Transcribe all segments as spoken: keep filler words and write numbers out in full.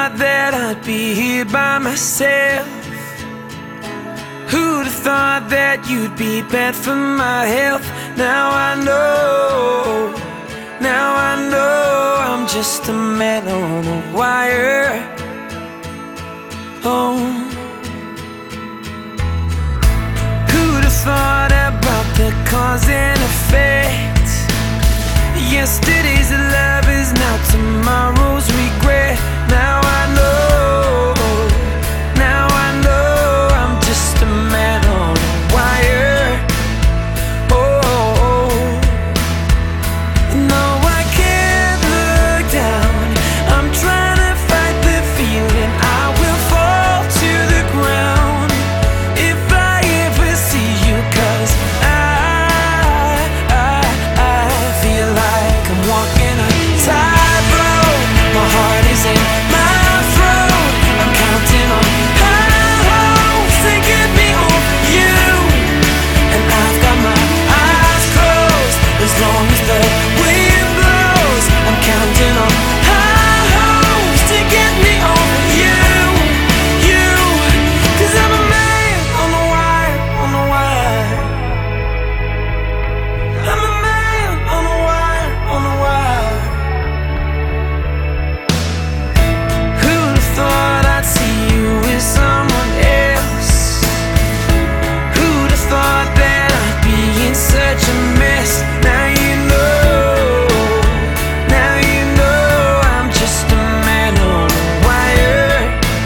thought that I'd be here by myself? Who'd have thought that you'd be bad for my health? Now I know, now I know I'm just a man on a wire. Oh, who'd have thought about the cause and effect? Yesterday's love is now tomorrow's regret. Now I know, now I know I'm just a man on a wire. Oh, no, I can't look down. I'm trying to fight the feeling I will fall to the ground if I ever see you, 'cause I, I, I feel like I'm walking a tightrope. My heart is in my throat. I'm counting on high hopes to get me over you, and I've got my eyes closed as long as the wind blows. I'm counting on high hopes to get me over you, you, 'cause I'm a man on the wire, on the wire. I'm a man on the wire, on the wire. Who'd have thought I'd see you with someone else? Who'd have thought that I'd be in such a mess? Now you know, now you know I'm just a man on a wire.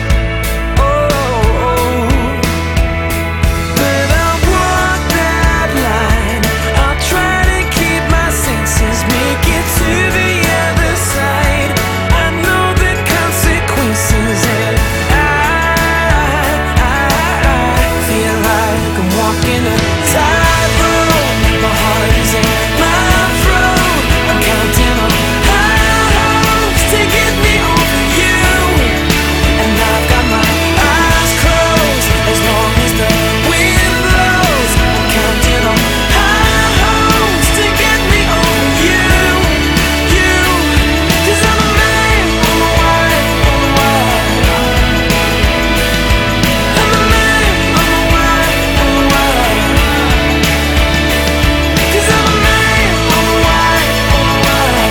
Oh, but I'll walk that line. I'll try to keep my senses, make it to the other side. I know the consequences, and I, I, I feel like I'm walking a tightrope. My heart is in my throat. I'm counting on high hopes to get me over you, and I've got my eyes closed as long as the wind blows. I'm counting on high hopes to get me over you, you, 'cause I'm a man on the wire, on the wire. I'm a man on the wire, on the wire. 'Cause I'm a man on the wire, on the wire.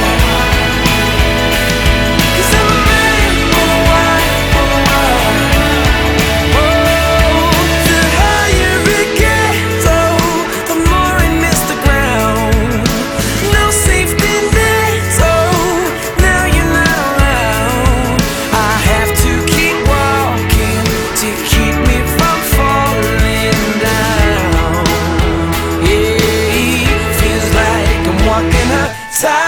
'Cause I'm a man on the wire, on the wire. Oh, the higher it gets, oh, the more I miss the ground. No safety net, oh, now you're not around. I have to keep walking to keep me from falling down. Yeah, feels like I'm walking a tightrope.